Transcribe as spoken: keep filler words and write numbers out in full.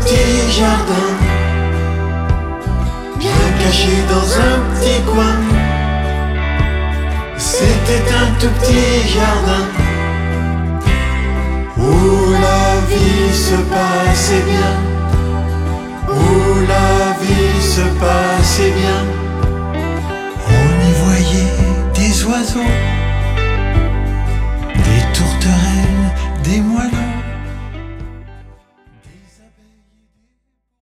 petit jardin, bien caché dans un petit coin. C'était un tout petit jardin où la vie se passait bien, où la vie se passait bien. On y voyait des oiseaux